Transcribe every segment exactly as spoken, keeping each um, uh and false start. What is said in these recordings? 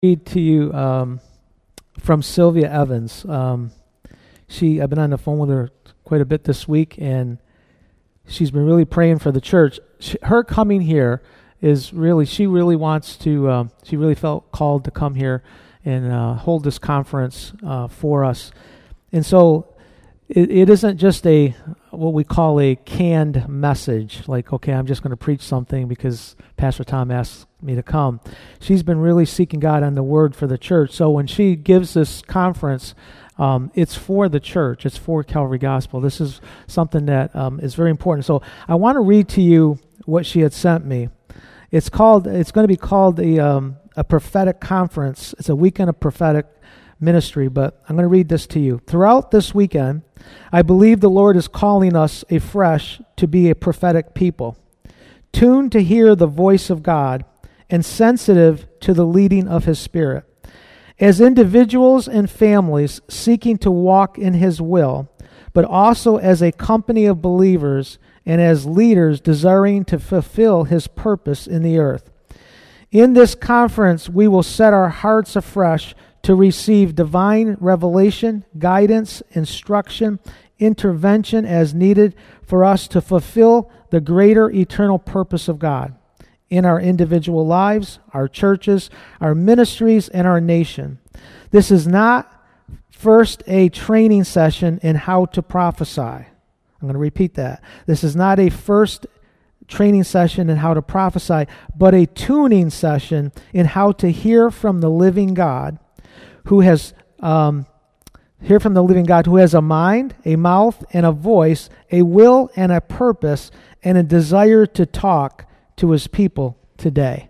read to you um, from Sylvia Evans. Um, she, I've been on the phone with her quite a bit this week, and she's been really praying for the church. She, her coming here is really, she really wants to, um, she really felt called to come here and uh, hold this conference uh, for us. And so it, it isn't just a, what we call a canned message, like, okay, I'm just going to preach something because Pastor Tom asked me to come. She's been really seeking God on the Word for the church. So when she gives this conference, um, it's for the church. It's for Calvary Gospel. This is something that um, is very important. So I want to read to you what she had sent me. It's called. It's going to be called a um, a prophetic conference. It's a weekend of prophetic ministry, but I'm going to read this to you. Throughout this weekend, I believe the Lord is calling us afresh to be a prophetic people, tuned to hear the voice of God and sensitive to the leading of His Spirit. As individuals and families seeking to walk in His will, but also as a company of believers and as leaders desiring to fulfill His purpose in the earth. In this conference, we will set our hearts afresh to receive divine revelation, guidance, instruction, intervention as needed for us to fulfill the greater eternal purpose of God in our individual lives, our churches, our ministries, and our nation. This is not first a training session in how to prophesy. I'm going to repeat that. This is not a first training session in how to prophesy, but a tuning session in how to hear from the living God who has um, hear from the living God who has a mind, a mouth, and a voice, a will and a purpose, and a desire to talk to His people today.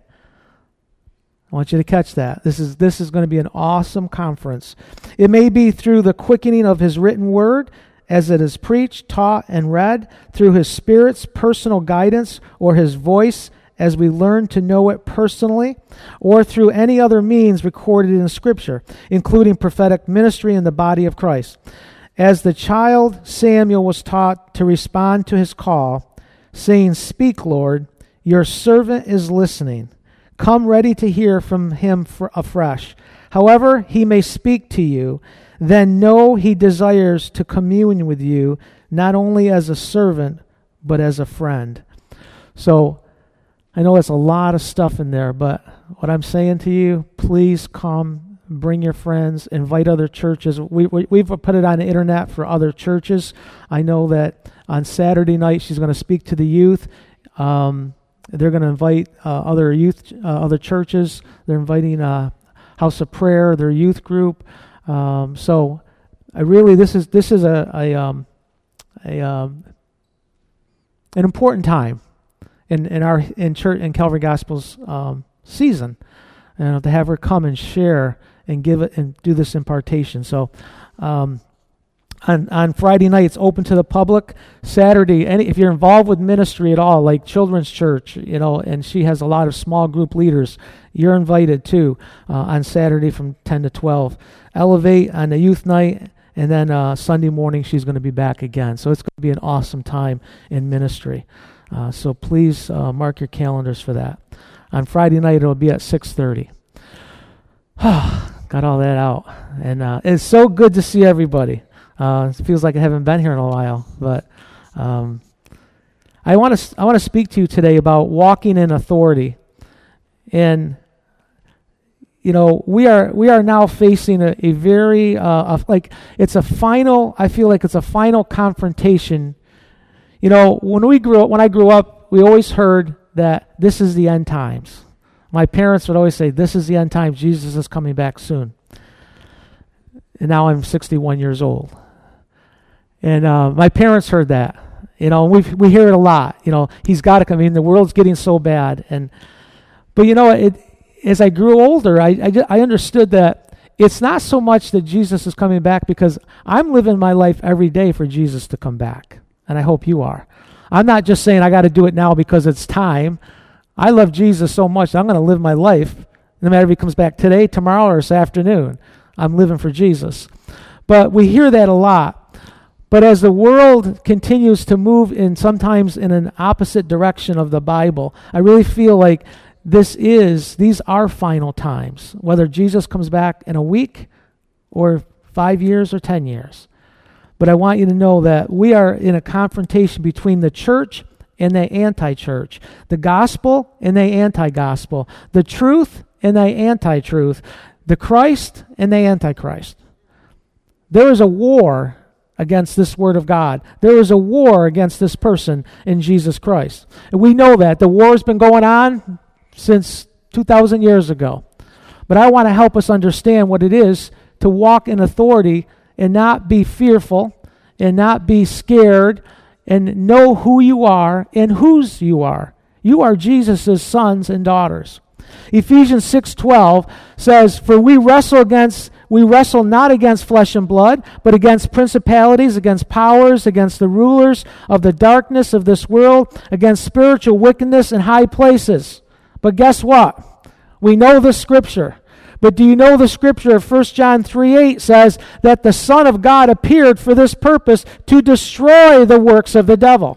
I want you to catch that. This is this is going to be an awesome conference. It may be through the quickening of His written word as it is preached, taught, and read, through His Spirit's personal guidance or His voice as we learn to know it personally, or through any other means recorded in Scripture, including prophetic ministry in the body of Christ. As the child Samuel was taught to respond to his call, saying, "Speak, Lord, your servant is listening. Come ready to hear from Him for afresh. However He may speak to you, then know He desires to commune with you, not only as a servant, but as a friend." So, I know that's a lot of stuff in there, but what I'm saying to you, please come, bring your friends, invite other churches. We, we, we've put it on the internet for other churches. I know that on Saturday night she's going to speak to the youth. Um, they're going to invite uh, other youth, uh, other churches. They're inviting uh, House of Prayer, their youth group. Um, so, I really, this is this is a a, um, a um, an important time in in our in church in Calvary Gospel's um, season, and to have her come and share and give it and do this impartation. So, um, on on Friday night it's open to the public. Saturday, any if you're involved with ministry at all, like Children's Church, you know, and she has a lot of small group leaders, you're invited too uh, on Saturday from ten to twelve. Elevate on the youth night, and then uh, Sunday morning she's going to be back again. So it's going to be an awesome time in ministry. Uh, so please uh, mark your calendars for that. On Friday night it'll be at six thirty. Got all that out, and uh, it's so good to see everybody. Uh, it feels like I haven't been here in a while, but um, I want to I want to speak to you today about walking in authority. And you know, we are we are now facing a, a very uh, a, like it's a final. I feel like it's a final confrontation. You know, when we grew up, when I grew up, we always heard that this is the end times. My parents would always say, "This is the end times. Jesus is coming back soon." And now I'm sixty-one years old, and uh, my parents heard that. You know, we we hear it a lot. You know, He's got to come. I mean, the world's getting so bad, and but you know it. As I grew older, I, I, I understood that it's not so much that Jesus is coming back, because I'm living my life every day for Jesus to come back, and I hope you are. I'm not just saying I got to do it now because it's time. I love Jesus so much that I'm going to live my life, no matter if He comes back today, tomorrow, or this afternoon. I'm living for Jesus. But we hear that a lot. But as the world continues to move in sometimes in an opposite direction of the Bible, I really feel like this is, these are final times, whether Jesus comes back in a week or five years or ten years. But I want you to know that we are in a confrontation between the church and the anti-church, the gospel and the anti-gospel, the truth and the anti-truth, the Christ and the antichrist. There is a war against this word of God. There is a war against this person in Jesus Christ. And we know that. The war has been going on since two thousand years ago. But I want to help us understand what it is to walk in authority and not be fearful and not be scared and know who you are and whose you are. You are Jesus' sons and daughters. Ephesians six twelve says, "For we wrestle against we wrestle not against flesh and blood, but against principalities, against powers, against the rulers of the darkness of this world, against spiritual wickedness in high places." But guess what? We know the scripture. But do you know the scripture of First John three eight says that the Son of God appeared for this purpose, to destroy the works of the devil.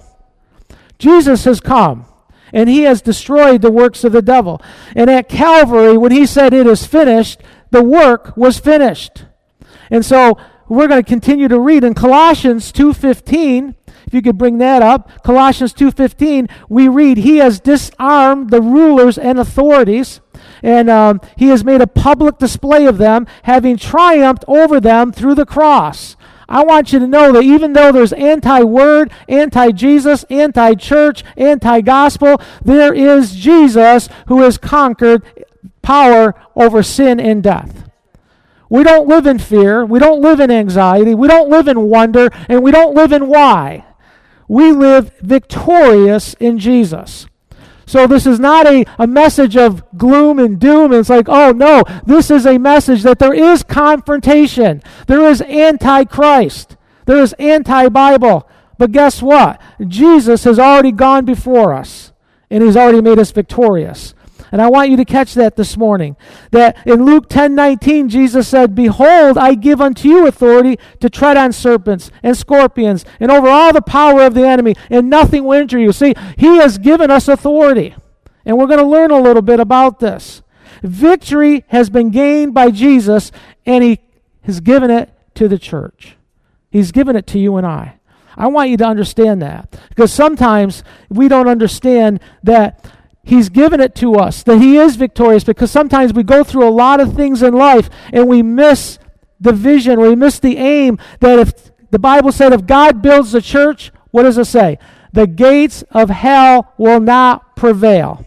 Jesus has come, and he has destroyed the works of the devil. And at Calvary, when he said it is finished, the work was finished. And so we're going to continue to read in Colossians two fifteen. If you could bring that up. Colossians two fifteen, we read, "He has disarmed the rulers and authorities, and um, he has made a public display of them, having triumphed over them through the cross." I want you to know that even though there's anti-word, anti-Jesus, anti-church, anti-gospel, there is Jesus who has conquered power over sin and death. We don't live in fear. We don't live in anxiety. We don't live in wonder. And we don't live in why. We live victorious in Jesus. So this is not a, a message of gloom and doom. It's like, oh no, this is a message that there is confrontation. There is anti-Christ. There is anti-Bible. But guess what? Jesus has already gone before us, and he's already made us victorious. And I want you to catch that this morning. That in Luke ten nineteen, Jesus said, "Behold, I give unto you authority to tread on serpents and scorpions and over all the power of the enemy, and nothing will injure you." See, he has given us authority. And we're going to learn a little bit about this. Victory has been gained by Jesus, and he has given it to the church. He's given it to you and I. I want you to understand that. Because sometimes we don't understand that he's given it to us, that he is victorious, because sometimes we go through a lot of things in life and we miss the vision, we miss the aim, that if the Bible said if God builds the church, what does it say? The gates of hell will not prevail.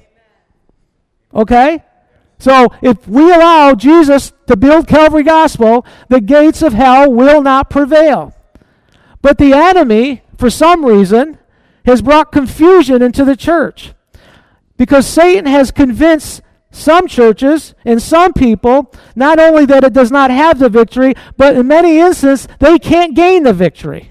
Okay? So if we allow Jesus to build Calvary Gospel, the gates of hell will not prevail. But the enemy, for some reason, has brought confusion into the church. Because Satan has convinced some churches and some people not only that it does not have the victory, but in many instances, they can't gain the victory.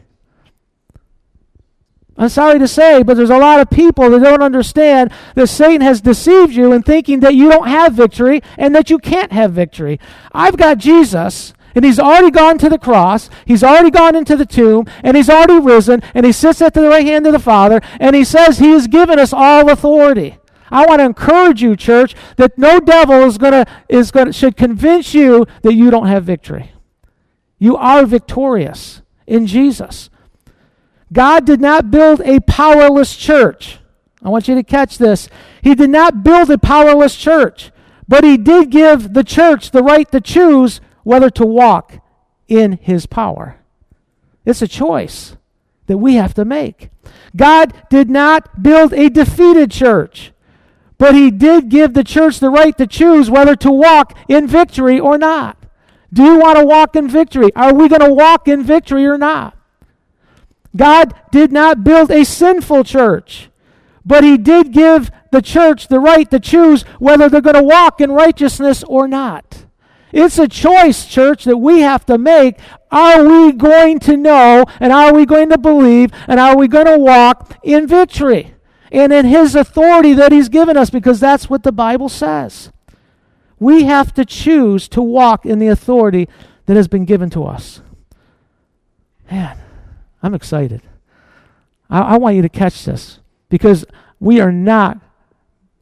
I'm sorry to say, but there's a lot of people that don't understand that Satan has deceived you in thinking that you don't have victory and that you can't have victory. I've got Jesus, and he's already gone to the cross, he's already gone into the tomb, and he's already risen, and he sits at the right hand of the Father, and he says he has given us all authority. I want to encourage you, church, that no devil is gonna is gonna should convince you that you don't have victory. You are victorious in Jesus. God did not build a powerless church. I want you to catch this. He did not build a powerless church, but he did give the church the right to choose whether to walk in his power. It's a choice that we have to make. God did not build a defeated church, but he did give the church the right to choose whether to walk in victory or not. Do you want to walk in victory? Are we going to walk in victory or not? God did not build a sinful church, but he did give the church the right to choose whether they're going to walk in righteousness or not. It's a choice, church, that we have to make. Are we going to know, and are we going to believe, and are we going to walk in victory and in his authority that he's given us? Because that's what the Bible says. We have to choose to walk in the authority that has been given to us. Man, I'm excited. I, I want you to catch this, because we are not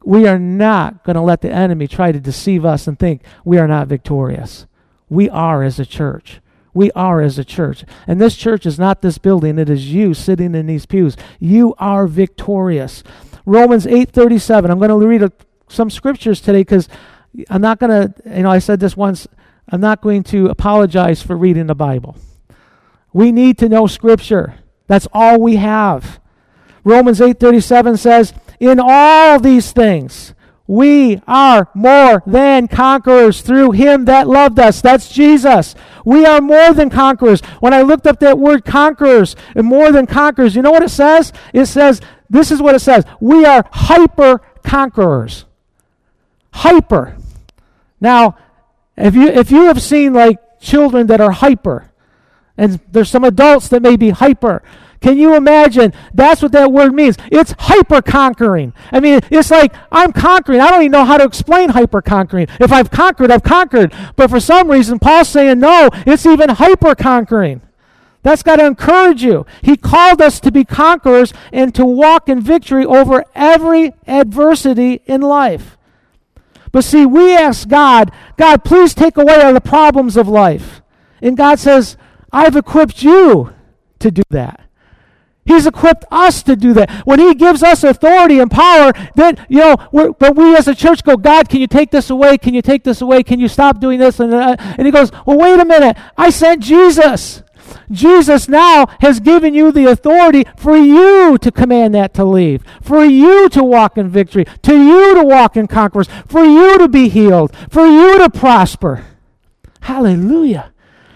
we are not going to let the enemy try to deceive us and think we are not victorious. We are as a church. We are as a church. And this church is not this building. It is you sitting in these pews. You are victorious. Romans eight thirty-seven. I'm going to read a, some scriptures today because I'm not going to, you know, I said this once, I'm not going to apologize for reading the Bible. We need to know Scripture. That's all we have. Romans eight thirty-seven says, in all these things, we are more than conquerors through him that loved us. That's Jesus. We are more than conquerors. When I looked up that word conquerors and more than conquerors, you know what it says? It says, this is what it says. We are hyper conquerors. Hyper. Now, if you if you have seen like children that are hyper, and there's some adults that may be hyper, can you imagine? That's what that word means. It's hyper-conquering. I mean, it's like, I'm conquering. I don't even know how to explain hyper-conquering. If I've conquered, I've conquered. But for some reason, Paul's saying, no, it's even hyper-conquering. That's got to encourage you. He called us to be conquerors and to walk in victory over every adversity in life. But see, we ask God, God, please take away all the problems of life. And God says, I've equipped you to do that. He's equipped us to do that. When he gives us authority and power, then, you know, we're, but we as a church go, God, can you take this away? Can you take this away? Can you stop doing this? And, uh, and he goes, well, wait a minute. I sent Jesus. Jesus now has given you the authority for you to command that to leave, for you to walk in victory, to you to walk in conquerors, for you to be healed, for you to prosper. Hallelujah.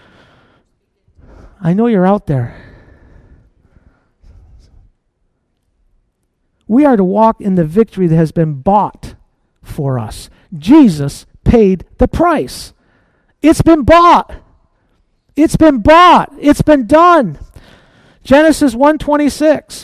I know you're out there. We are to walk in the victory that has been bought for us. Jesus paid the price. It's been bought. It's been bought. It's been done. Genesis one twenty-six.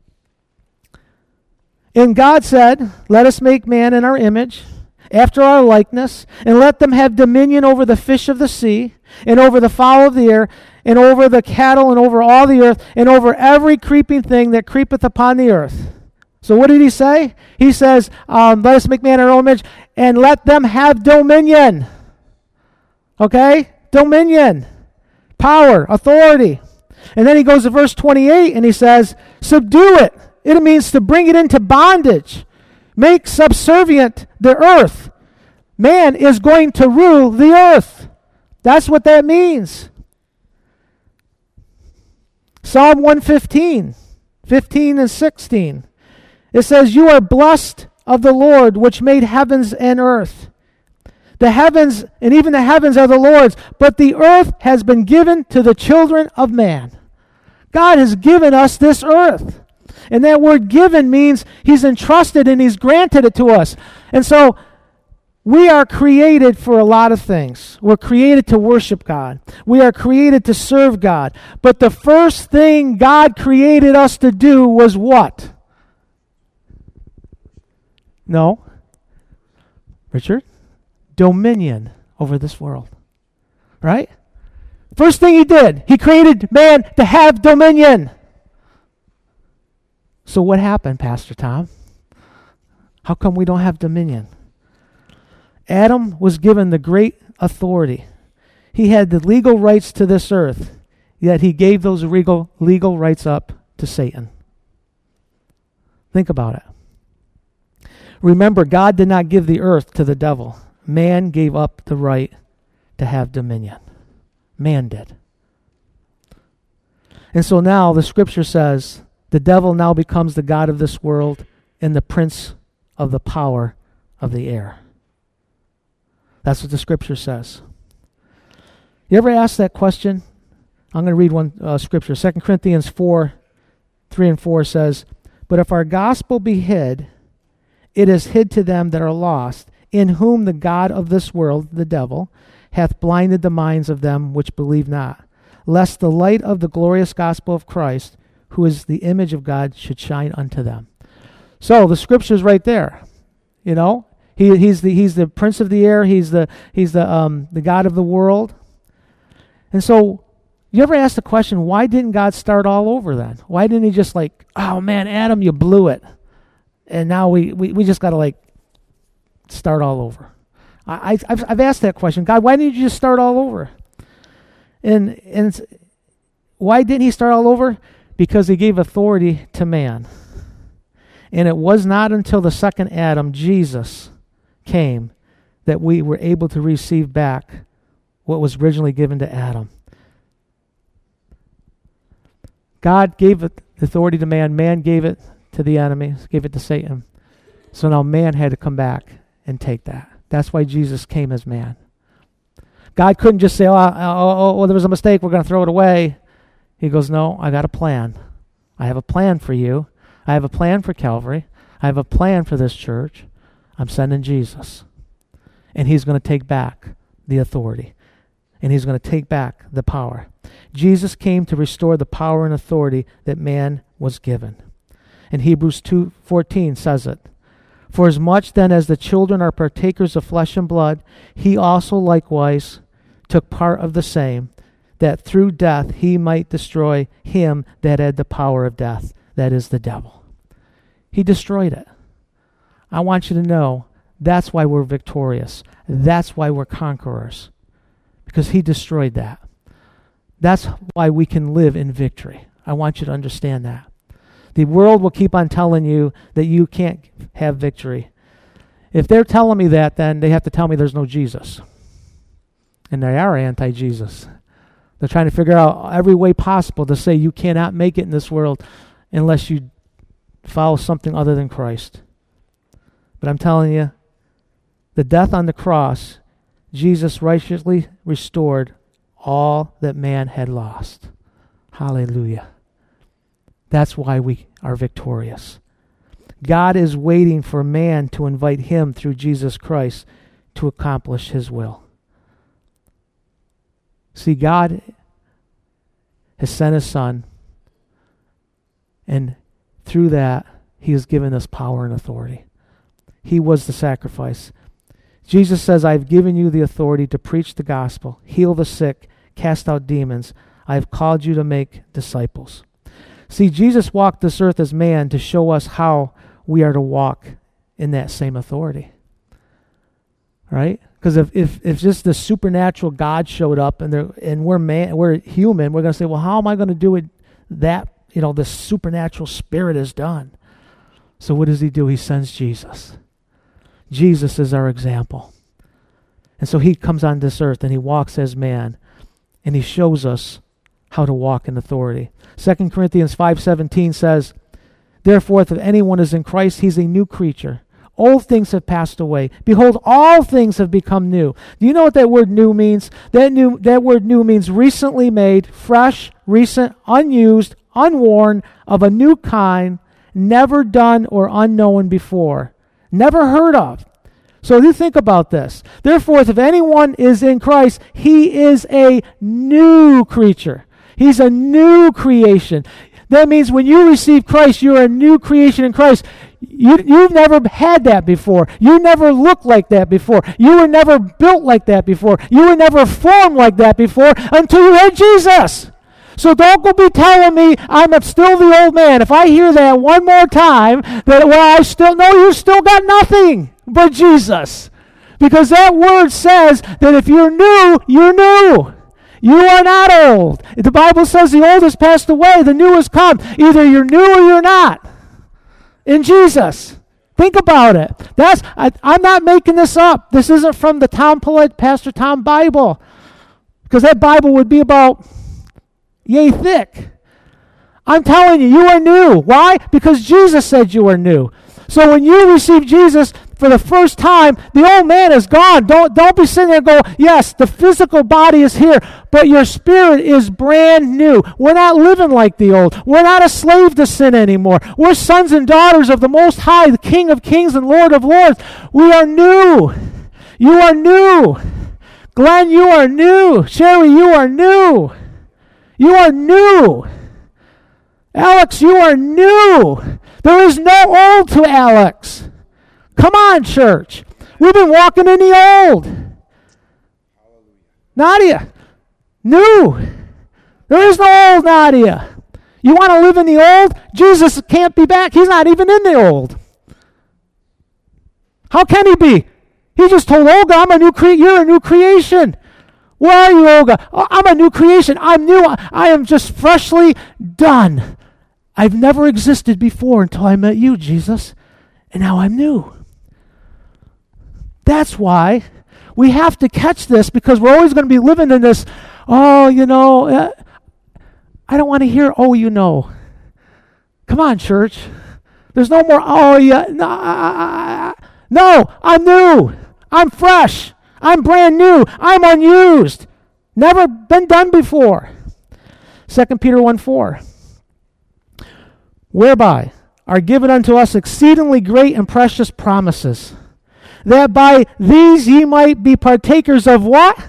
And God said, let us make man in our image, after our likeness, and let them have dominion over the fish of the sea, and over the fowl of the air, and over the cattle, and over all the earth, and over every creeping thing that creepeth upon the earth. So what did he say? He says, um, let us make man in our own image, and let them have dominion. Okay? Dominion. Power. Authority. And then he goes to verse twenty-eight, and he says, subdue it. It means to bring it into bondage. Make subservient the earth. Man is going to rule the earth. That's what that means. Psalm one fifteen, fifteen and sixteen. It says, you are blessed of the Lord, which made heavens and earth. The heavens, and even the heavens are the Lord's, but the earth has been given to the children of man. God has given us this earth. And that word given means he's entrusted and he's granted it to us. And so we are created for a lot of things. We're created to worship God. We are created to serve God. But the first thing God created us to do was what? No. Richard? Dominion over this world. Right? First thing he did, he created man to have dominion. So what happened, Pastor Tom? How come we don't have dominion? Adam was given the great authority. He had the legal rights to this earth, yet he gave those legal, legal rights up to Satan. Think about it. Remember, God did not give the earth to the devil. Man gave up the right to have dominion. Man did. And so now the scripture says, the devil now becomes the god of this world and the prince of the power of the air. That's what the scripture says. You ever ask that question? I'm going to read one uh, scripture. Second Corinthians four, three and four says, but if our gospel be hid, it is hid to them that are lost, in whom the god of this world, the devil, hath blinded the minds of them which believe not, lest the light of the glorious gospel of Christ, who is the image of God, should shine unto them. So the scripture's right there. You know, he, he's the he's the prince of the air. He's the he's the um the god of the world. And so, you ever ask the question, why didn't God start all over then? Why didn't he just like, oh man, Adam, you blew it, and now we we, we just got to like start all over? I, I've, I've asked that question. God, why didn't you just start all over? And and why didn't he start all over? Because he gave authority to man. And it was not until the second Adam, Jesus, came that we were able to receive back what was originally given to Adam. God gave it authority to man. Man gave it to the enemy, gave it to Satan. So now man had to come back and take that. That's why Jesus came as man. God couldn't just say, oh, oh, oh, oh there was a mistake, we're going to throw it away. He goes, no, I got a plan. I have a plan for you. I have a plan for Calvary. I have a plan for this church. I'm sending Jesus. And he's going to take back the authority. And he's going to take back the power. Jesus came to restore the power and authority that man was given. And Hebrews two fourteen says it. For as much then as the children are partakers of flesh and blood, he also likewise took part of the same, that through death he might destroy him that had the power of death, that is the devil. He destroyed it. I want you to know that's why we're victorious. That's why we're conquerors. Because he destroyed that. That's why we can live in victory. I want you to understand that. The world will keep on telling you that you can't have victory. If they're telling me that, then they have to tell me there's no Jesus. And they are anti-Jesus. They're trying to figure out every way possible to say you cannot make it in this world unless you follow something other than Christ. But I'm telling you, the death on the cross, Jesus righteously restored all that man had lost. Hallelujah. That's why we are victorious. God is waiting for man to invite him through Jesus Christ to accomplish his will. See, God has sent his Son, and through that, he has given us power and authority. He was the sacrifice. Jesus says, I've given you the authority to preach the gospel, heal the sick, cast out demons. I have called you to make disciples. See, Jesus walked this earth as man to show us how we are to walk in that same authority. Right? Because if, if if just the supernatural God showed up and and we're man, we're human, we're going to say, well, how am I going to do it? That you know, the supernatural spirit is done. So what does he do? He sends Jesus. Jesus is our example, and so he comes on this earth and he walks as man, and he shows us how to walk in authority. Second Corinthians five seventeen says, therefore, if anyone is in Christ, he's a new creature. Old things have passed away. Behold, all things have become new. Do you know what that word new means? That new that word new means recently made, fresh, recent, unused, unworn, of a new kind, never done or unknown before. Never heard of. So you think about this. Therefore, if anyone is in Christ, he is a new creature. He's a new creation. That means when you receive Christ, you're a new creation in Christ. You, you've never had that before. You never looked like that before. You were never built like that before. You were never formed like that before until you had Jesus. So don't go be telling me I'm still the old man. If I hear that one more time, that well, I still know you still got nothing but Jesus. Because that word says that if you're new, you're new. You are not old. The Bible says the old has passed away, the new has come. Either you're new or you're not. In Jesus. Think about it. That's I, I'm not making this up. This isn't from the Tom Polite, Pastor Tom Bible. Because that Bible would be about yay thick. I'm telling you, you are new. Why? Because Jesus said you are new. So when you receive Jesus for the first time, the old man is gone. Don't, don't be sitting there and go, yes, the physical body is here, but your spirit is brand new. We're not living like the old. We're not a slave to sin anymore. We're sons and daughters of the Most High, the King of Kings and Lord of Lords. We are new. You are new. Glenn, you are new. Sherry, you are new. You are new. Alex, you are new. There is no old to Alex. Come on, church. We've been walking in the old. Nadia, new. There is no old Nadia. You want to live in the old? Jesus can't be back. He's not even in the old. How can he be? He just told Olga, I'm a new cre- you're a new creation. Where are you, Olga? Oh, I'm a new creation. I'm new. I, I am just freshly done. I've never existed before until I met you, Jesus. And now I'm new. That's why we have to catch this, because we're always going to be living in this, oh, you know, uh, I don't want to hear, oh, you know. Come on, church. There's no more, oh, yeah. No, no, I'm new. I'm fresh. I'm brand new. I'm unused. Never been done before. Second Peter one four. Whereby are given unto us exceedingly great and precious promises, that by these ye might be partakers of what?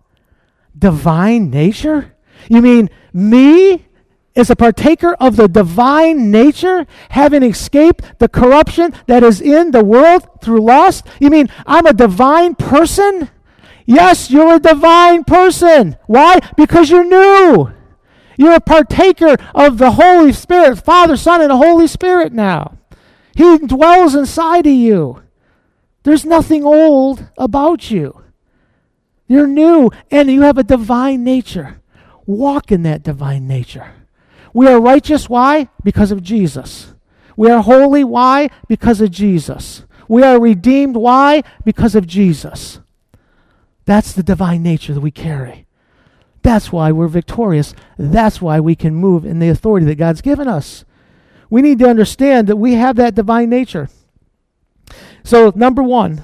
Divine nature? You mean me is a partaker of the divine nature, having escaped the corruption that is in the world through lust? You mean I'm a divine person? Yes, you're a divine person. Why? Because you're new. You're a partaker of the Holy Spirit, Father, Son, and the Holy Spirit now. He dwells inside of you. There's nothing old about you. You're new, and you have a divine nature. Walk in that divine nature. We are righteous. Why? Because of Jesus. We are holy. Why? Because of Jesus. We are redeemed. Why? Because of Jesus. That's the divine nature that we carry. That's why we're victorious. That's why we can move in the authority that God's given us. We need to understand that we have that divine nature. So, number one,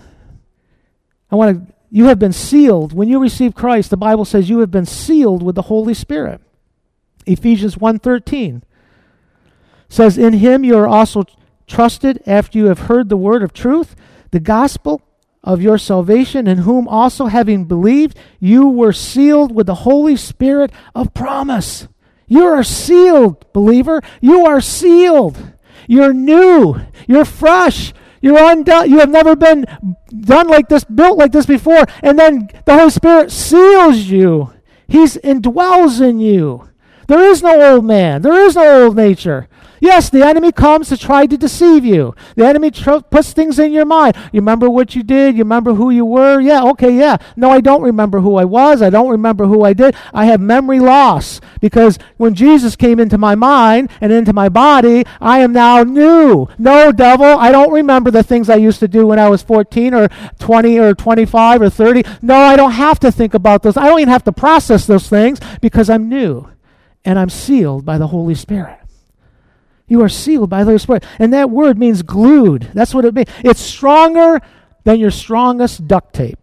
I want to, you have been sealed. When you receive Christ, the Bible says you have been sealed with the Holy Spirit. Ephesians one thirteen says, in him you are also trusted after you have heard the word of truth, the gospel of your salvation, in whom also having believed, you were sealed with the Holy Spirit of promise. You are sealed, believer. You are sealed. You're new. You're fresh. You're undone. You have never been done like this, built like this before. And then the Holy Spirit seals you. He's indwells in you. There is no old man. There is no old nature. Yes, the enemy comes to try to deceive you. The enemy tr- puts things in your mind. You remember what you did? You remember who you were? Yeah, okay, yeah. No, I don't remember who I was. I don't remember who I did. I have memory loss because when Jesus came into my mind and into my body, I am now new. No, devil, I don't remember the things I used to do when I was fourteen or twenty or twenty-five or thirty. No, I don't have to think about those. I don't even have to process those things because I'm new and I'm sealed by the Holy Spirit. You are sealed by the Holy Spirit. And that word means glued. That's what it means. It's stronger than your strongest duct tape.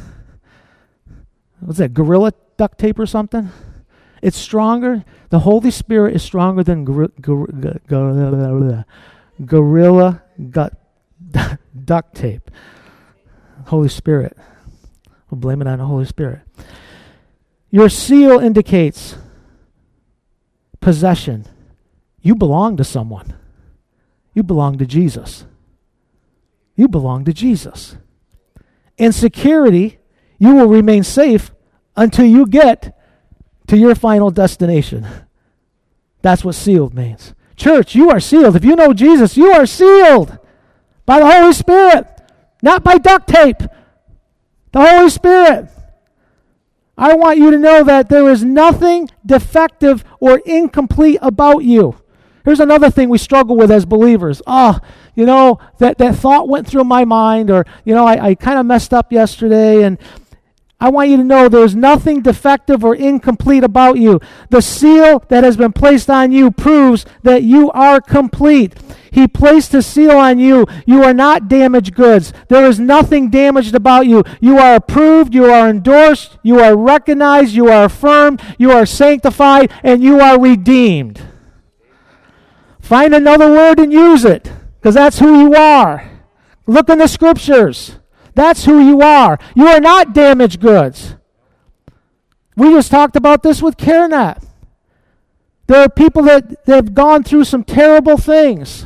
What's that, Gorilla duct tape or something? It's stronger. The Holy Spirit is stronger than gor- gor- gor- Gorilla gut, duct tape. Holy Spirit. We'll blame it on the Holy Spirit. Your seal indicates possession. You belong to someone. You belong to Jesus. You belong to Jesus. In security, you will remain safe until you get to your final destination. That's what sealed means. Church, you are sealed. If you know Jesus, you are sealed by the Holy Spirit, not by duct tape. The Holy Spirit. I want you to know that there is nothing defective or incomplete about you. Here's another thing we struggle with as believers. Oh, you know, that, that thought went through my mind, or, you know, I, I kind of messed up yesterday, and I want you to know there's nothing defective or incomplete about you. The seal that has been placed on you proves that you are complete. He placed a seal on you. You are not damaged goods. There is nothing damaged about you. You are approved. You are endorsed. You are recognized. You are affirmed. You are sanctified, and you are redeemed. Find another word and use it, because that's who you are. Look in the scriptures. That's who you are. You are not damaged goods. We just talked about this with CareNet. There are people that, that have gone through some terrible things.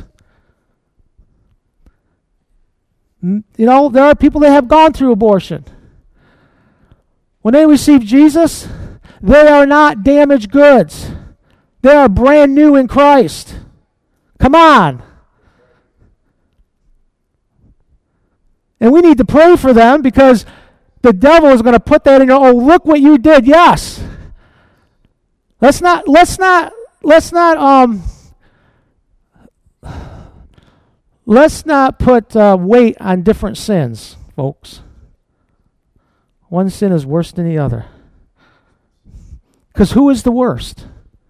You know, there are people that have gone through abortion. When they receive Jesus, they are not damaged goods. They are brand new in Christ. Come on. And we need to pray for them because the devil is going to put that in your, oh, look what you did. Yes. Let's not, let's not, let's not, um, let's not put uh, weight on different sins, folks. One sin is worse than the other. Because who is the worst?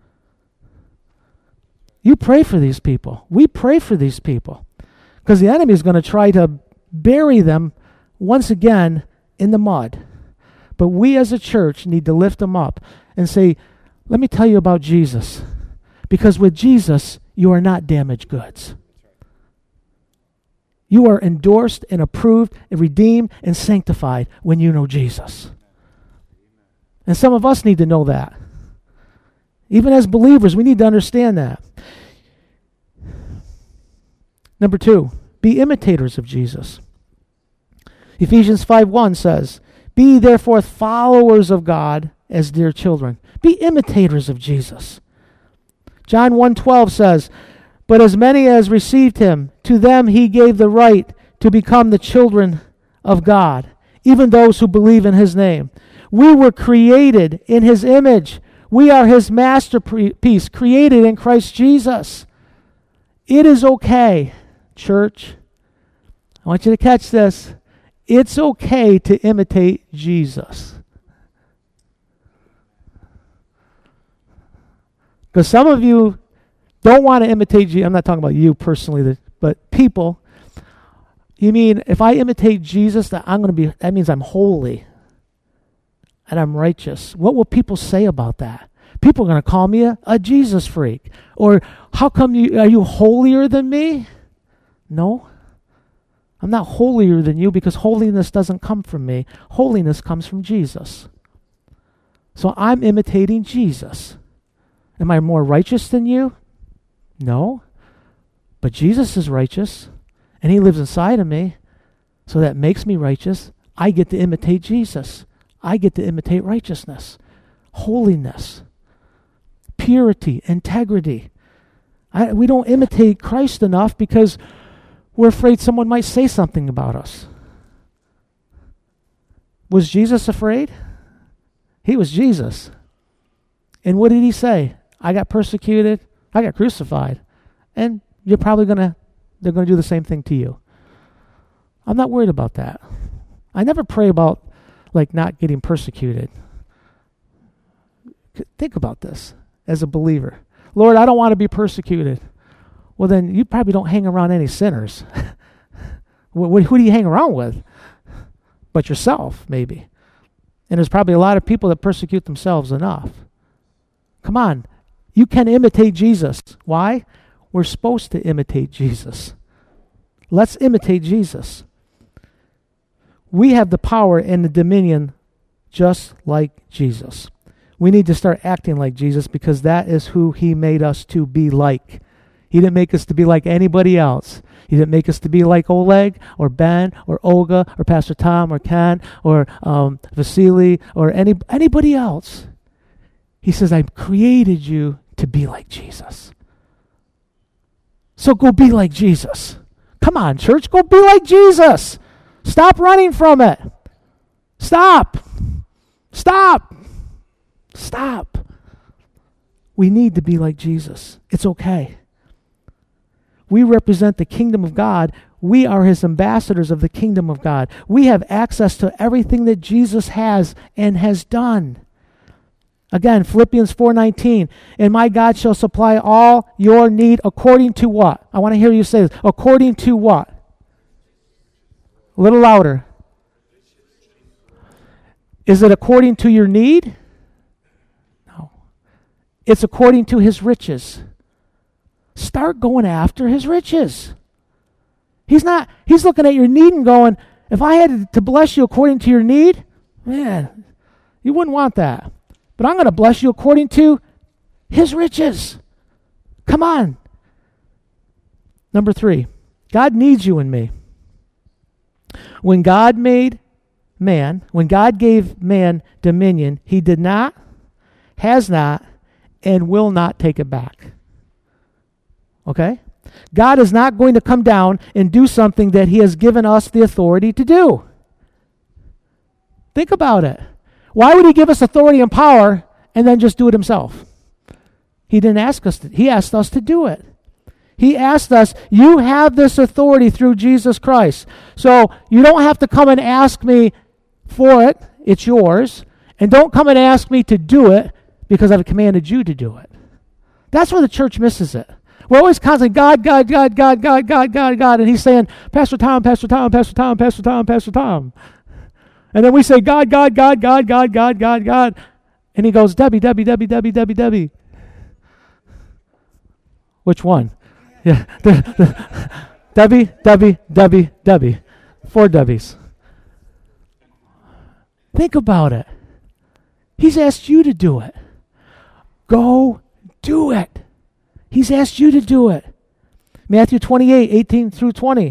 You pray for these people. We pray for these people. Because the enemy is going to try to bury them once again in the mud. But we as a church need to lift them up and say, let me tell you about Jesus. Because with Jesus, you are not damaged goods. You are endorsed and approved and redeemed and sanctified when you know Jesus. And some of us need to know that. Even as believers, we need to understand that. Number two, be imitators of Jesus. Ephesians five one says, be therefore followers of God as dear children. Be imitators of Jesus. John one twelve says, but as many as received him, to them he gave the right to become the children of God, even those who believe in his name. We were created in his image. We are his masterpiece, created in Christ Jesus. It is okay, church. I want you to catch this. It's okay to imitate Jesus. Because some of you don't want to imitate Jesus. I'm not talking about you personally, but people. You mean if I imitate Jesus, that I'm going to be, that means I'm holy and I'm righteous. What will people say about that? People are going to call me a, a Jesus freak. Or how come you, are you holier than me? No. I'm not holier than you because holiness doesn't come from me. Holiness comes from Jesus. So I'm imitating Jesus. Am I more righteous than you? No. But Jesus is righteous, and he lives inside of me, so that makes me righteous. I get to imitate Jesus. I get to imitate righteousness, holiness, purity, integrity. I, we don't imitate Christ enough because we're afraid someone might say something about us. Was Jesus afraid? He was Jesus. And what did he say? I got persecuted. I got crucified. And you're probably going to, they're going to do the same thing to you. I'm not worried about that. I never pray about, like, not getting persecuted. Think about this as a believer. Lord, I don't want to be persecuted. Well, then you probably don't hang around any sinners. Who do you hang around with? But yourself, maybe. And there's probably a lot of people that persecute themselves enough. Come on. You can imitate Jesus. Why? We're supposed to imitate Jesus. Let's imitate Jesus. We have the power and the dominion just like Jesus. We need to start acting like Jesus because that is who he made us to be like. He didn't make us to be like anybody else. He didn't make us to be like Oleg or Ben or Olga or Pastor Tom or Ken or um, Vasily or any anybody else. He says, I've created you to be like Jesus. So go be like Jesus. Come on, church, go be like Jesus. Stop running from it. Stop. Stop. Stop. We need to be like Jesus. It's okay. We represent the kingdom of God. We are his ambassadors of the kingdom of God. We have access to everything that Jesus has and has done. Again, Philippians four nineteen, and my God shall supply all your need according to what? I want to hear you say this. According to what? A little louder. Is it according to your need? No. It's according to his riches. Start going after his riches. He's not, he's looking at your need and going, if I had to bless you according to your need, man, you wouldn't want that. But I'm going to bless you according to his riches. Come on. Number three, God needs you and me. When God made man, when God gave man dominion, he did not, has not, and will not take it back. Okay? God is not going to come down and do something that he has given us the authority to do. Think about it. Why would he give us authority and power and then just do it himself? He didn't ask us to. He asked us to do it. He asked us, you have this authority through Jesus Christ. So you don't have to come and ask me for it. It's yours. And don't come and ask me to do it because I've commanded you to do it. That's where the church misses it. We're always constantly, God, God, God, God, God, God, God, God. And he's saying, Pastor Tom, Pastor Tom, Pastor Tom, Pastor Tom, Pastor Tom. And then we say, God, God, God, God, God, God, God, God. And he goes, Debbie, Debbie, Debbie, Debbie, Debbie, Debbie. Which one? Yeah. Debbie, Debbie, Debbie, Debbie. Four Debbies. Think about it. He's asked you to do it. Go do it. He's asked you to do it. Matthew twenty-eight, eighteen through twenty.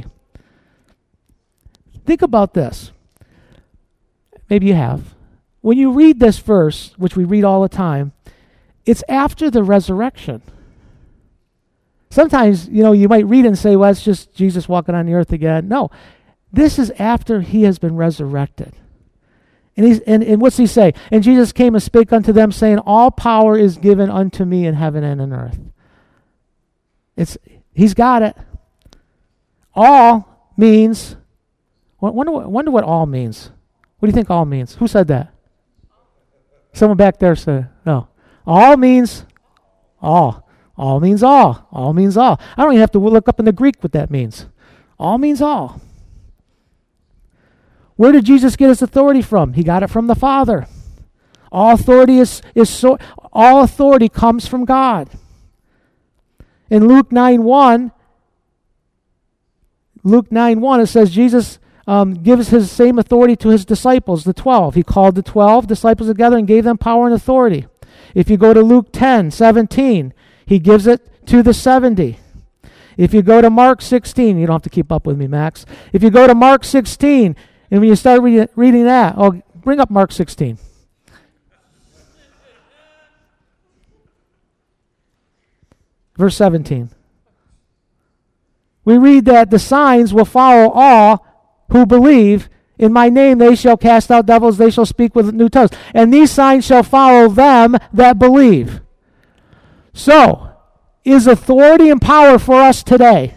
Think about this. Maybe you have. When you read this verse, which we read all the time, it's after the resurrection. Sometimes, you know, you might read it and say, well, it's just Jesus walking on the earth again. No, this is after he has been resurrected. And, he's, and, and what's he say? And Jesus came and spake unto them, saying, all power is given unto me in heaven and in earth. It's He's got it. All means, I wonder, wonder what all means. What do you think all means? Who said that? Someone back there said, no. All means all. All means all. All means all. I don't even have to look up in the Greek what that means. All means all. Where did Jesus get his authority from? He got it from the Father. All authority is, is so all authority comes from God. In Luke nine one, Luke nine one, it says Jesus um, gives his same authority to his disciples, the twelve. He called the twelve disciples together and gave them power and authority. If you go to Luke ten seventeen, he gives it to the seventy. If you go to Mark sixteen, you don't have to keep up with me, Max. If you go to Mark sixteen, and when you start reading, reading that, oh, bring up Mark sixteen. Verse seventeen. We read that the signs will follow all who believe. In my name they shall cast out devils, they shall speak with new tongues. And these signs shall follow them that believe. So, is authority and power for us today?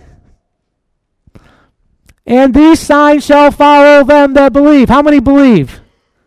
And these signs shall follow them that believe. How many believe?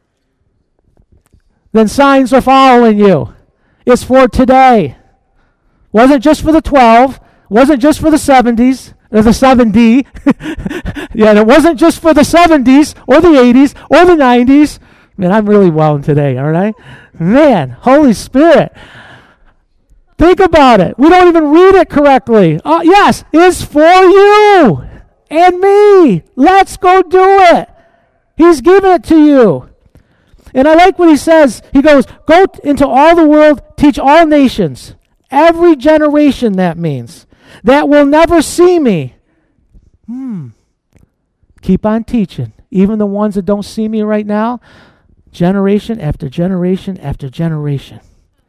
Then signs are following you. It's for today. Wasn't just for the twelve. Wasn't just for the seventies. Or the seventy. Yeah, and it wasn't just for the seventies or the eighties or the nineties. Man, I'm really wowing today, aren't I? Man, Holy Spirit. Think about it. We don't even read it correctly. Uh, yes, it's for you and me. Let's go do it. He's given it to you. And I like what he says. He goes, go into all the world, teach all nations. Every generation, that means. That will never see me. Hmm. Keep on teaching. Even the ones that don't see me right now, generation after generation after generation.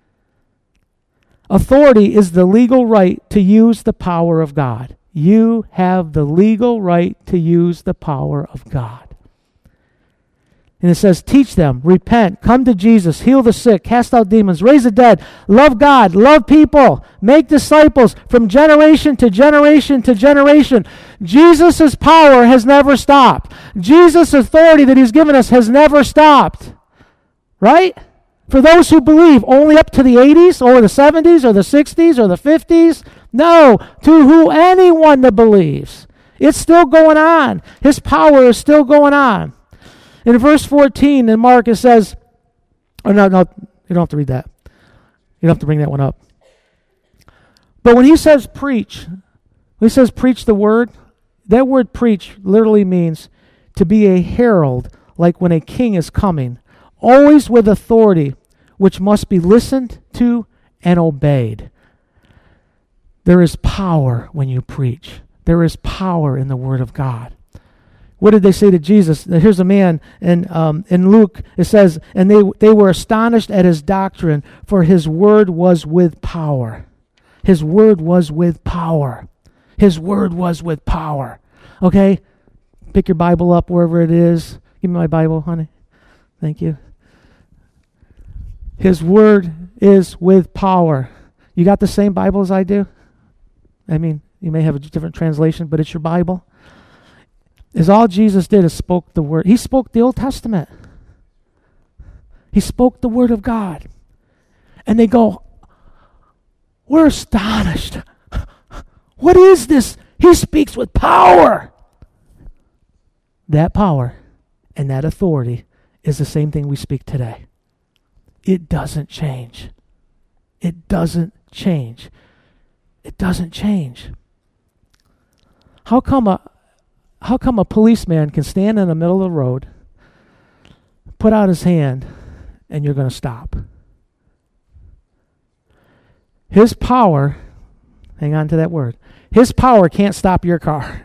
Authority is the legal right to use the power of God. You have the legal right to use the power of God. And it says, teach them, repent, come to Jesus, heal the sick, cast out demons, raise the dead, love God, love people, make disciples from generation to generation to generation. Jesus' power has never stopped. Jesus' authority that he's given us has never stopped. Right? For those who believe, only up to the eighties or the seventies or the sixties or the fifties? No, to who anyone that believes. It's still going on. His power is still going on. In verse fourteen in Mark it says, oh no, no, you don't have to read that. You don't have to bring that one up. But when he says preach, when he says preach the word, that word preach literally means to be a herald, like when a king is coming, always with authority, which must be listened to and obeyed. There is power when you preach. There is power in the word of God. What did they say to Jesus? Here's a man, and um, in Luke it says, and they they were astonished at his doctrine, for his word was with power. His word was with power. His word was with power. Okay? Pick your Bible up wherever it is. Give me my Bible, honey. Thank you. His word is with power. You got the same Bible as I do? I mean, you may have a different translation, but it's your Bible. Is all Jesus did is spoke the word. He spoke the Old Testament. He spoke the word of God. And they go, we're astonished. What is this? He speaks with power. That power and that authority is the same thing we speak today. It doesn't change. It doesn't change. It doesn't change. How come a how come a policeman can stand in the middle of the road, put out his hand, and you're going to stop? His power, hang on to that word, his power can't stop your car.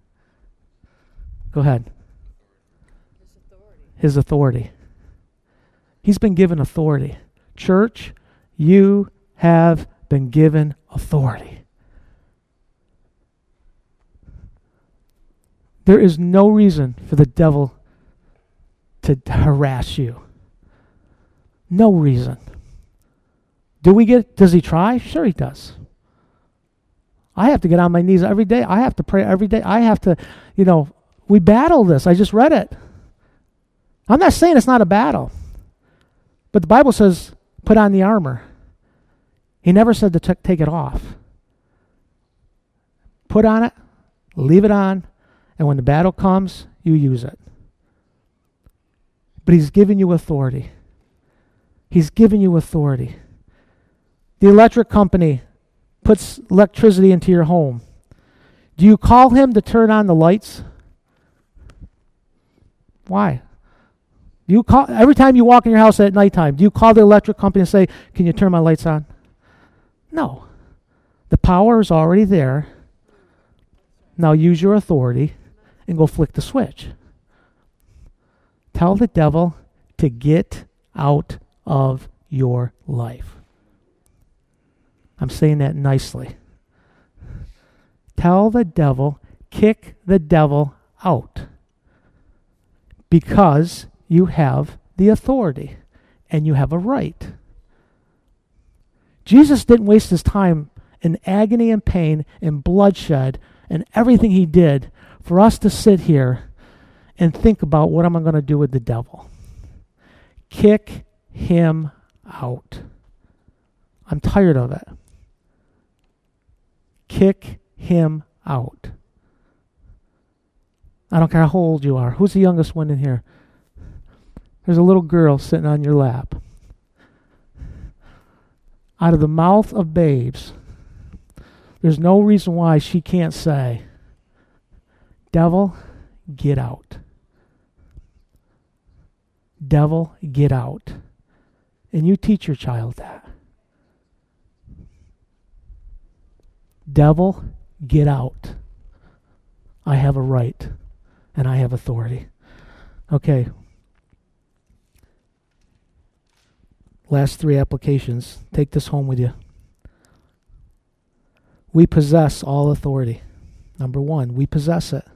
Go ahead. His authority. His authority. He's been given authority. Church, you have been given authority. There is no reason for the devil to harass you. No reason. Do we get, does he try? Sure he does. I have to get on my knees every day. I have to pray every day. I have to, you know, we battle this. I just read it. I'm not saying it's not a battle. But the Bible says, put on the armor. He never said to t- take it off. Put on it, leave it on, and when the battle comes, you use it. But he's given you authority. He's given you authority. The electric company puts electricity into your home. Do you call him to turn on the lights? Why? Do you call every time you walk in your house at nighttime? Do you call the electric company and say, "Can you turn my lights on?" No. The power is already there. Now use your authority and go flick the switch. Tell the devil to get out of your life. I'm saying that nicely. Tell the devil, kick the devil out. Because you have the authority and you have a right. Jesus didn't waste his time in agony and pain and bloodshed and everything he did for us to sit here and think about what am I going to do with the devil. Kick him out. I'm tired of it. Kick him out. I don't care how old you are. Who's the youngest one in here? There's a little girl sitting on your lap. Out of the mouth of babes, there's no reason why she can't say, "Devil, get out. Devil, get out." And you teach your child that. Devil, get out. I have a right and I have authority. Okay. Last three applications. Take this home with you. We possess all authority. Number one, we possess it.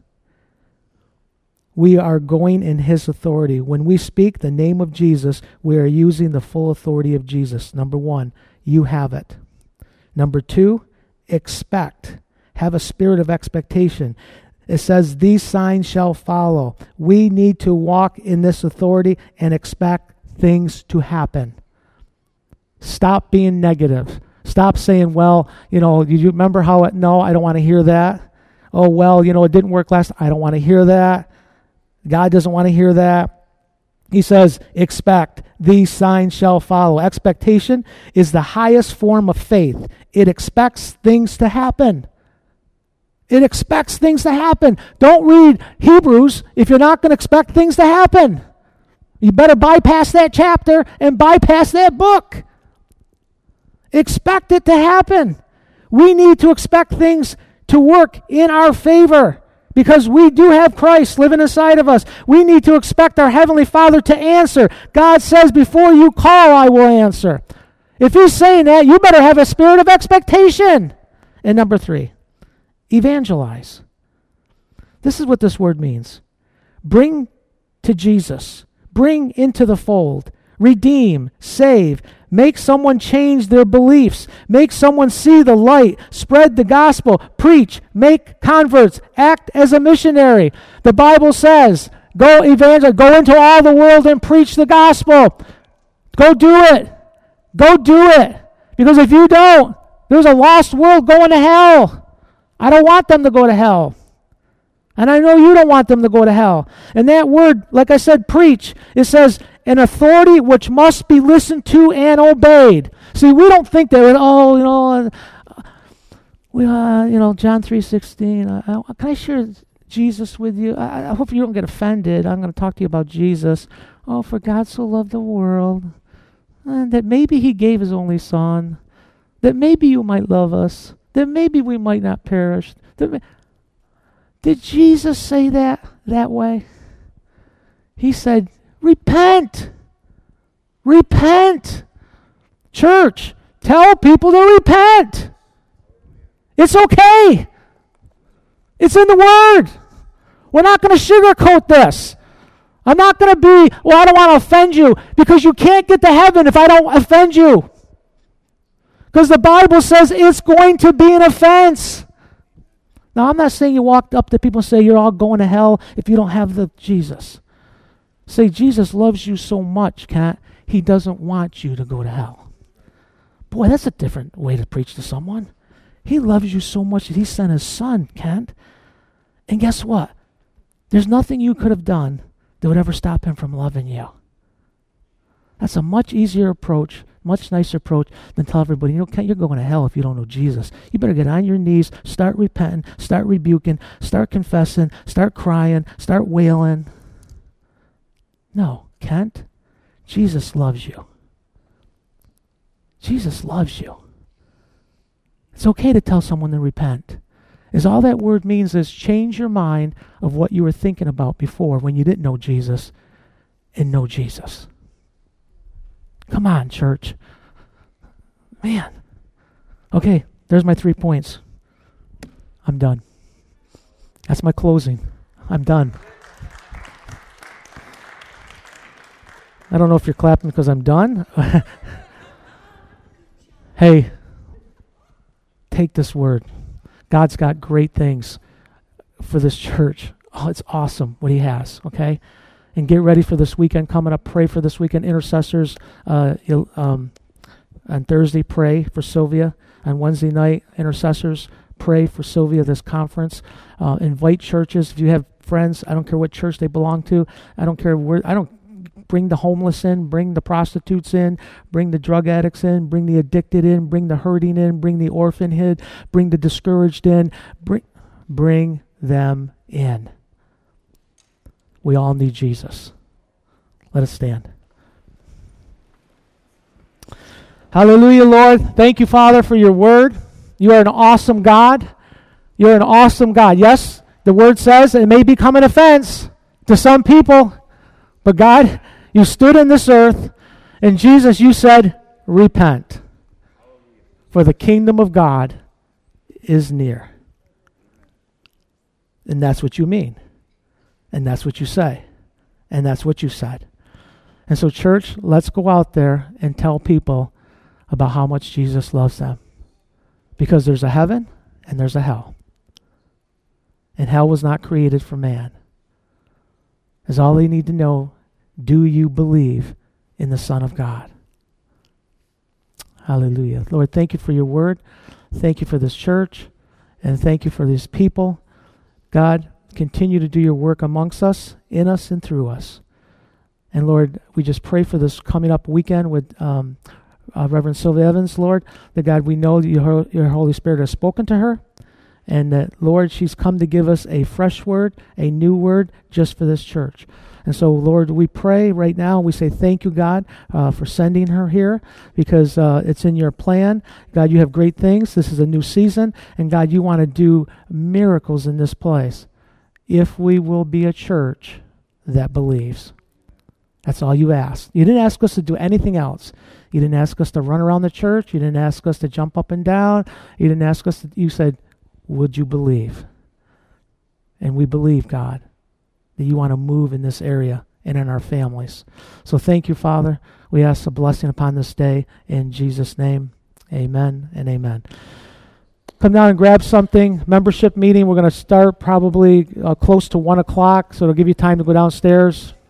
We are going in his authority. When we speak the name of Jesus, we are using the full authority of Jesus. Number one, you have it. Number two, expect. Have a spirit of expectation. It says, these signs shall follow. We need to walk in this authority and expect things to happen. Stop being negative. Stop saying, well, you know, you remember how it, no, I don't want to hear that. Oh, well, you know, it didn't work last time. I don't want to hear that. God doesn't want to hear that. He says, expect, these signs shall follow. Expectation is the highest form of faith. It expects things to happen. It expects things to happen. Don't read Hebrews if you're not going to expect things to happen. You better bypass that chapter and bypass that book. Expect it to happen. We need to expect things to work in our favor because we do have Christ living inside of us. We need to expect our Heavenly Father to answer. God says, before you call, I will answer. If he's saying that, you better have a spirit of expectation. And number three, Evangelize. This is what this word means. Bring to Jesus. Bring into the fold. Redeem. Save. Make someone change their beliefs. Make someone see the light. Spread the gospel. Preach. Make converts. Act as a missionary. The Bible says, go evangelize. Go into all the world and preach the gospel. Go do it. Go do it. Because if you don't, there's a lost world going to hell. I don't want them to go to hell. And I know you don't want them to go to hell. And that word, like I said, preach, it says, an authority which must be listened to and obeyed. See, we don't think that, oh, you know, uh, we, uh, you know, John three sixteen, uh, can I share Jesus with you? I, I hope you don't get offended. I'm going to talk to you about Jesus. Oh, for God so loved the world, and that maybe he gave his only son, that maybe you might love us, that maybe we might not perish. That may- Did Jesus say that that way? He said, repent. Repent. Church, tell people to repent. It's okay. It's in the Word. We're not going to sugarcoat this. I'm not going to be, well, I don't want to offend you, because you can't get to heaven if I don't offend you. Because the Bible says it's going to be an offense. Now, I'm not saying you walked up to people and say you're all going to hell if you don't have the Jesus. Say Jesus loves you so much, Kat, he doesn't want you to go to hell. Boy, that's a different way to preach to someone. He loves you so much that he sent his son, Kent. And guess what? There's nothing you could have done that would ever stop him from loving you. That's a much easier approach, much nicer approach than tell everybody, you know, Kent, you're going to hell if you don't know Jesus. You better get on your knees, start repenting, start rebuking, start confessing, start crying, start wailing. No, Kent, Jesus loves you. Jesus loves you. It's okay to tell someone to repent. Is all that word means is change your mind of what you were thinking about before when you didn't know Jesus and know Jesus. Come on, church. Man. Okay, there's my three points. I'm done. That's my closing. I'm done. I don't know if you're clapping because I'm done. Hey, take this word. God's got great things for this church. Oh, it's awesome what he has, okay? And get ready for this weekend coming up. Pray for this weekend. Intercessors, uh, um, on Thursday, pray for Sylvia. On Wednesday night, intercessors, pray for Sylvia, this conference. Uh, invite churches. If you have friends, I don't care what church they belong to. I don't care where, I don't bring the homeless in, bring the prostitutes in, bring the drug addicts in, bring the addicted in, bring the hurting in, bring the orphan in, bring the discouraged in, bring, bring them in. We all need Jesus. Let us stand. Hallelujah, Lord. Thank you, Father, for your word. You are an awesome God. You're an awesome God. Yes, the word says it may become an offense to some people, but God, you stood in this earth, and Jesus, you said, repent, for the kingdom of God is near. And that's what you mean. And that's what you say. And that's what you said. And so, church, let's go out there and tell people about how much Jesus loves them. Because there's a heaven and there's a hell. And hell was not created for man. Is all they need to know, do you believe in the Son of God? Hallelujah. Lord, thank you for your word. Thank you for this church. And thank you for these people. God, continue to do your work amongst us, in us, and through us. And Lord, we just pray for this coming up weekend with um, uh, Reverend Sylvia Evans, Lord, that God, we know that your, your Holy Spirit has spoken to her. And that, Lord, she's come to give us a fresh word, a new word, just for this church. And so, Lord, we pray right now, we say thank you, God, uh, for sending her here, because uh, it's in your plan. God, you have great things. This is a new season. And God, you want to do miracles in this place if we will be a church that believes. That's all you asked. You didn't ask us to do anything else. You didn't ask us to run around the church. You didn't ask us to jump up and down. You didn't ask us to, you said, would you believe? And we believe, God, that you want to move in this area and in our families. So thank you, Father. We ask a blessing upon this day in Jesus' name. Amen and amen. Come down and grab something. Membership meeting, we're going to start probably uh, close to one o'clock, so it'll give you time to go downstairs.